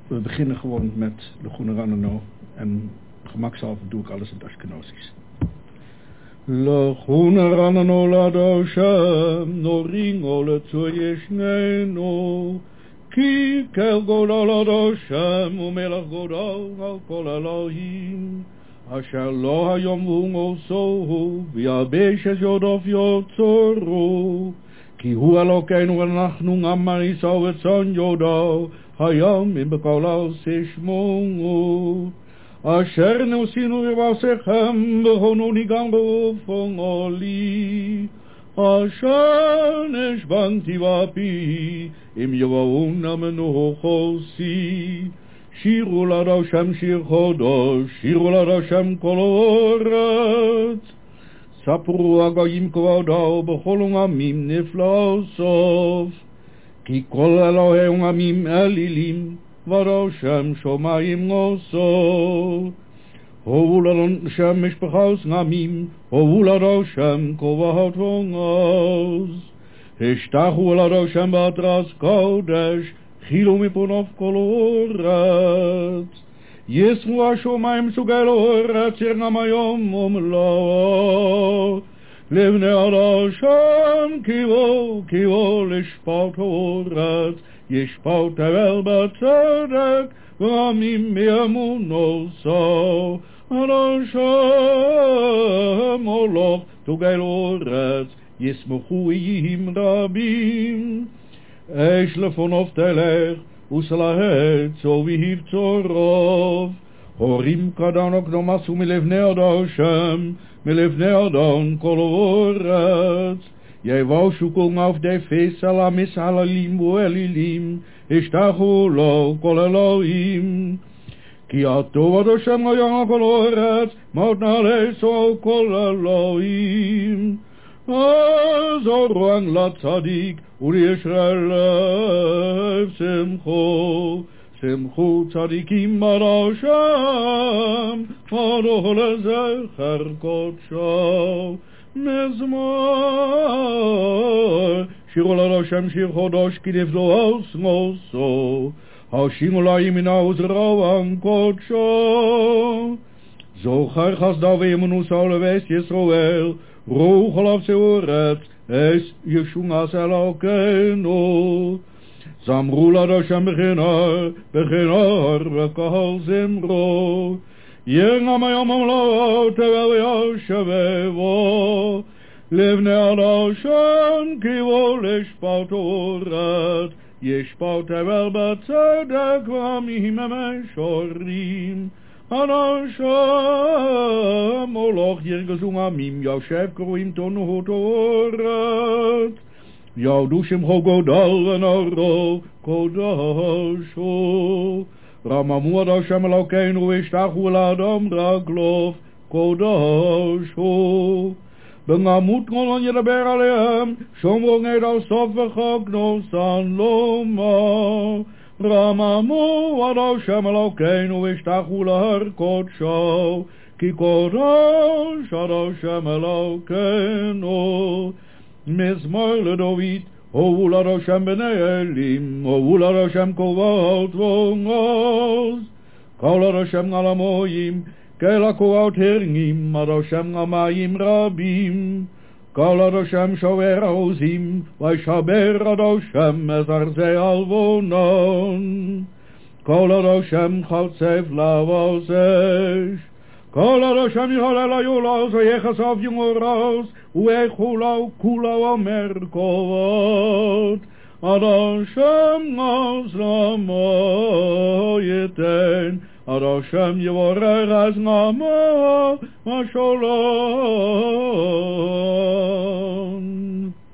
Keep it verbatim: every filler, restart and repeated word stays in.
We beginnen gewoon met Lechuna Ranano en gemakshalve doe ik alles in het Ashkenazisch. Lechuna Ranano ladoshem noringo letzoyeshneno ki kel goda ladoshem umelach goda al kol Elohim asher lo hayom v'hu sohu v'yabesh es yodof yotzoru כי הוא אלוקינו ואנחנו גם מריסו וצאן יודו היום אם בכל עושה שמו אשר נוסינו ובעשיכם והונוני גם באופן עולי אשר נשבנתי בפי אם יבואו נמנו חוסי שירו לדו שם שיר חודש שירו לדו שם כל אורץ ספרו הגויים כבודו בכל עמים נפלא סוף כי כל אלוהי עמים אלילים וראשם שמיים נוסו הובו לראשם משפחת עמים הובו לראשם כבוד ונעוז השתחו לראשם בתרס קודש חילו מפונוף כל אורץ ישמו השומיים סוגל אורץ ירנם היום ומלואו לבני הראשם קיבו קיבו לשפוט אורץ ישפוט תבל בצדק ועמים מאמונו סו הראשם מולוך סוגל אורץ ישמחו איים רבים אש לפונוף תלך וסלהת צו ויהבצו רוב הורים קדנוק נומסו מלבני אדושם מלבני אדון כל אורץ יבושו כל מעובדי פסל המסהללים ואלילים השתחו לו כל אלוהים כי הטוב אדושם היום כל אורץ מות נעלסו כל אלוהים זורן לצדיק ולישראל שמחו שמחו צדיקים בראשם פרו לזכר קודשו מזמור שירו לראשם שיר חודש כי נפלו אסמוסו השימו לימינה וזרוען קודשו זוכר חסדה וימנוסו לבית ישראל רוח עליו צאורץ אס ישונס אלוקינו זמרו לדושם בכינור בכינור בקהל זמרו ירנם היום המלאות תבל יושבבו לבני הדושם קיבו לשפוט אורץ ישפוט תבל בצדק ועמים המשוררים אנשם מולוך ירגזו עמים יושב קרואים תונו תורת יעודו שמחו גודל ונורו קודשו רממו אדושם אלוקינו והשתחו לאדם רגלוף קודשו בנעמות כל ידבר עליהם שומרו נגד על סוף וחגנו סלומה רממו אדושם אלוקינו והשתחו להר קודשו כי קודש אדושם אלוקינו מזמור לדוד הובו לאדושם בני אלים הובו לאדושם כבוד ונעוז כל אדושם גלמויים כלקועות הרים אדושם גלמיים רבים כל אדושם שובר עוזים וישבר אדושם מזרזי אלבונון כל אדושם חצב לבוסש כל אדושם יהלל היולוס ויחסוף ימורוס וכולו כולו אומר כבוד אדושם נזרמו ייתן אדושם יבורך אז נמו ושלום